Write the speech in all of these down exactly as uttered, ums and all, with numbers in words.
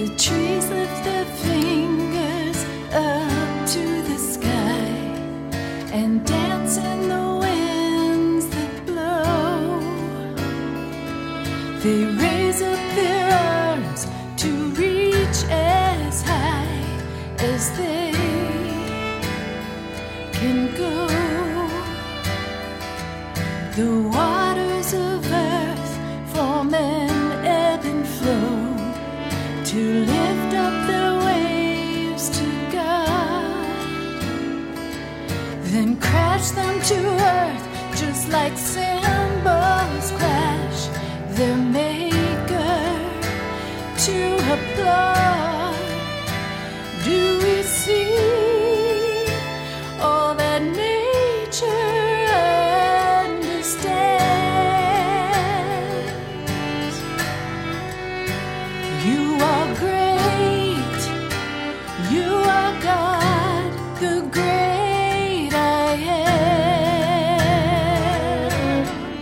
The trees lift their fingers up to the sky and dance in the winds that blow. They raise up their arms to reach as high as they can go. The waters of earth form an ebb and flow to lift up their waves to God, then crash them to earth just like cymbals crash their maker to applaud. Do we see all that nature understands? You are great, you are God, the great I am.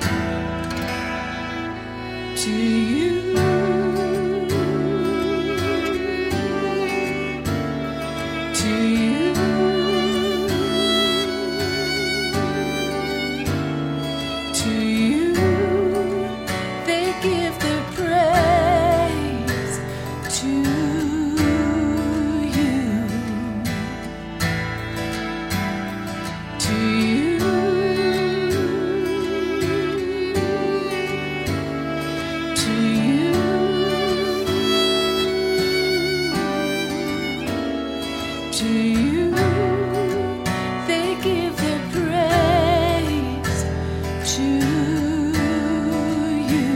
To you, to you, to you, they give their praise. To you, to you, to you, to you, they give their praise. To you.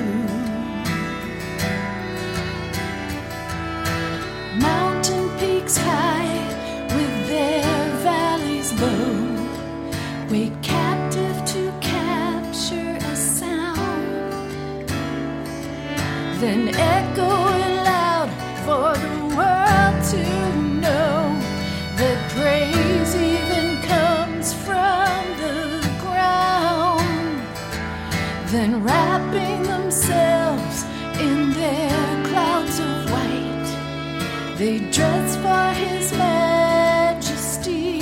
Mountain peaks high with their valleys low, wait captive to capture a sound, then echoing loud for the world to know that praise even comes from the ground, then wrapping themselves in their clouds of white, they dress for his majesty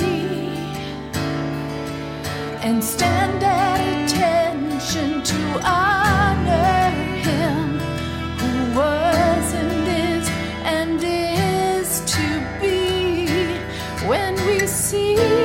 and stand at attention to honor him who was and is and is to be. When we see